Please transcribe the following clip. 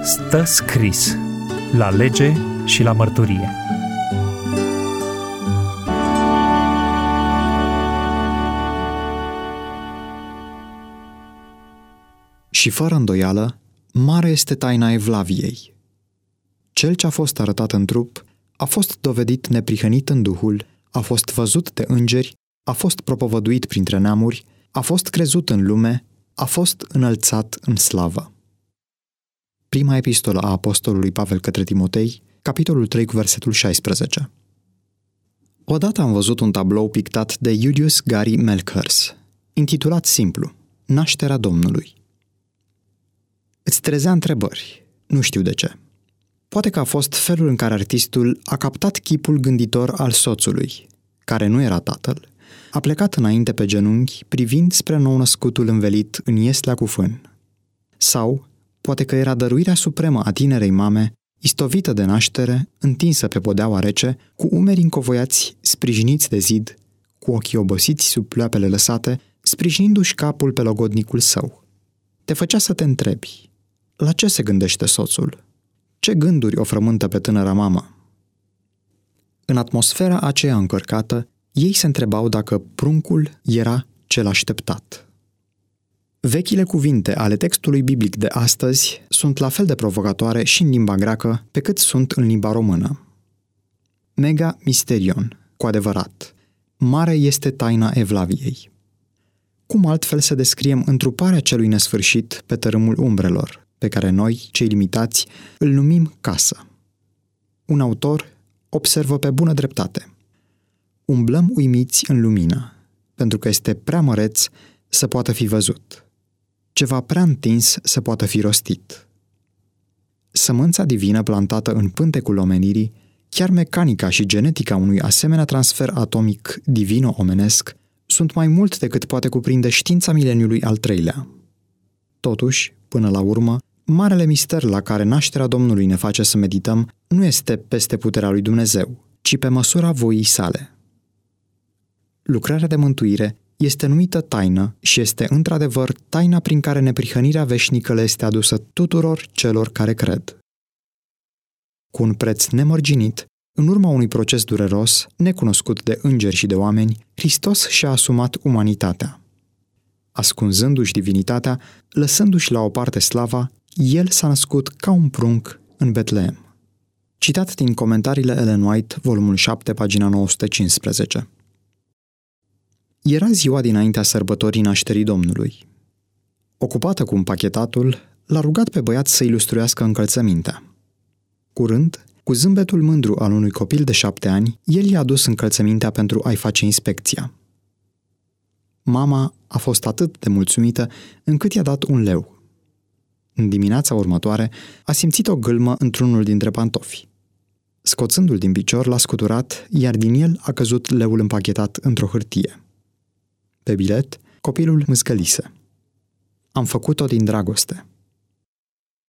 Stă scris la lege și la mărturie. Și fără îndoială, mare este taina Evlaviei. Cel ce a fost arătat în trup a fost dovedit neprihănit în Duhul, a fost văzut de îngeri, a fost propovăduit printre neamuri, a fost crezut în lume, a fost înălțat în slavă. Prima epistolă a apostolului Pavel către Timotei, capitolul 3 cu versetul 16. Odată am văzut un tablou pictat de Julius Gary Melchers, intitulat simplu, Nașterea Domnului. Îți trezea întrebări, nu știu de ce. Poate că a fost felul în care artistul a captat chipul gânditor al soțului, care nu era tatăl, a plecat înainte pe genunchi, privind spre nou-născutul învelit în ieslea cu fân. Sau, poate că era dăruirea supremă a tinerei mame, istovită de naștere, întinsă pe podeaua rece, cu umerii încovoiați, sprijiniți de zid, cu ochii obosiți sub ploapele lăsate, sprijinindu-și capul pe logodnicul său. Te făcea să te întrebi, la ce se gândește soțul? Ce gânduri o frământă pe tânăra mamă? În atmosfera aceea încărcată, ei se întrebau dacă pruncul era cel așteptat. Vechile cuvinte ale textului biblic de astăzi sunt la fel de provocatoare și în limba greacă pe cât sunt în limba română. Mega mysterion, cu adevărat, mare este taina Evlaviei. Cum altfel să descriem întruparea celui nesfârșit pe tărâmul umbrelor, pe care noi, cei limitați, îl numim casă? Un autor observă pe bună dreptate. Umblăm uimiți în lumină, pentru că este prea măreț să poată fi văzut. Ceva prea întins să poată fi rostit. Sămânța divină plantată în pântecul omenirii, chiar mecanica și genetica unui asemenea transfer atomic divino-omenesc, sunt mai mult decât poate cuprinde știința mileniului al treilea. Totuși, până la urmă, marele mister la care nașterea Domnului ne face să medităm nu este peste puterea lui Dumnezeu, ci pe măsura voii sale. Lucrarea de mântuire este numită taină și este într-adevăr taina prin care neprihănirea veșnică le este adusă tuturor celor care cred. Cu un preț nemărginit, în urma unui proces dureros, necunoscut de îngeri și de oameni, Hristos și-a asumat umanitatea. Ascunzându-și divinitatea, lăsându-și la o parte slava, El s-a născut ca un prunc în Betleem. Citat din comentariile Ellen White, volumul 7, pagina 915. Era ziua dinaintea sărbătorii nașterii Domnului. Ocupată cu împachetatul, l-a rugat pe băiat să ilustruiască încălțămintea. Curând, cu zâmbetul mândru al unui copil de 7 ani, el i-a adus încălțămintea pentru a-i face inspecția. Mama a fost atât de mulțumită încât i-a dat un leu. În dimineața următoare, a simțit o gâlmă într-unul dintre pantofi. Scoțându-l din picior, l-a scuturat, iar din el a căzut leul împachetat într-o hârtie. Pe bilet, copilul mâzgălise. Am făcut-o din dragoste.